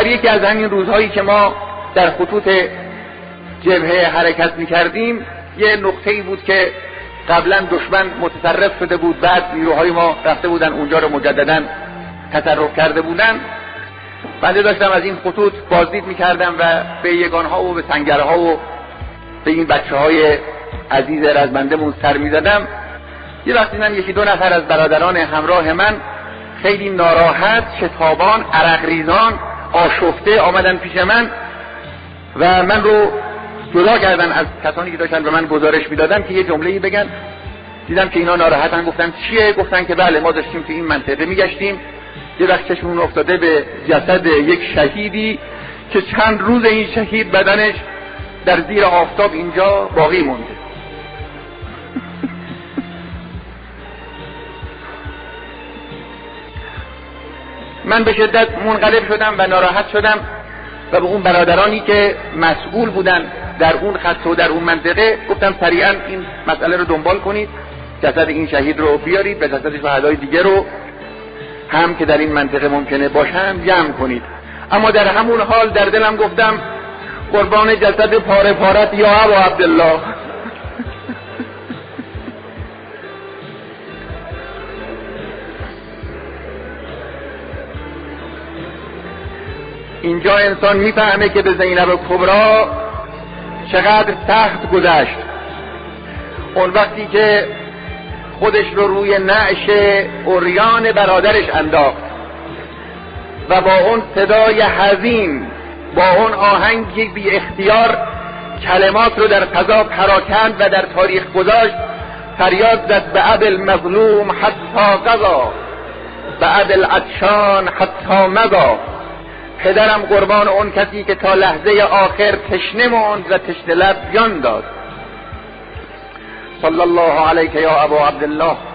در یکی از همین روزهایی که ما در خطوط جبهه حرکت می‌کردیم، یه نقطه‌ای بود که قبلا دشمن متصرف شده بود، بعد نیروهای ما رفته بودن اونجا رو مجددا تصرف کرده بودن. بنده داشتم از این خطوط بازدید می‌کردم و به یگان‌ها و به سنگرها و به این بچه‌های عزیز رزمندمون سر می‌زدم. یه وقتی من یکی دو نفر از برادران همراه من خیلی ناراحت، شتابان، عرق ریزان، آشفته آمدن پیش من و من رو جدا کردن از کسانی که داشتن به من گزارش میدادن که یه جمله‌ای بگن. دیدم که اینا ناراحتن. گفتم چیه؟ گفتن که بله ما داشتیم تو این منطقه میگشتیم، یه وقت چشمون افتاده به جسد یک شهیدی که چند روز این شهید بدنش در زیر آفتاب اینجا باقی مونده. من به شدت منقلب شدم و ناراحت شدم و به اون برادرانی که مسئول بودن در اون خط و در اون منطقه گفتم سریعا این مسئله رو دنبال کنید، جسد این شهید رو بیارید و جسد شهدای دیگه رو هم که در این منطقه ممکنه باشن جمع کنید. اما در همون حال در دلم گفتم قربان جسد پاره پارت یا ابا عبدالله. اینجا انسان میفهمه که به زینب کبرا چقدر سخت گذشت. اون وقتی که خودش رو روی نعش عریان برادرش انداخت و با اون صدای حزین، با اون آهنگی بی اختیار کلمات رو در فضا پراکند و در تاریخ گذاشت، فریاد زد به ابی المظلوم حتی قضا، به ابی العطشان حتی مضی. پدرم قربان اون کسی که تا لحظه آخر تشنه ماند و تشنه لب جان داد. صلی الله علیک یا ابا عبدالله.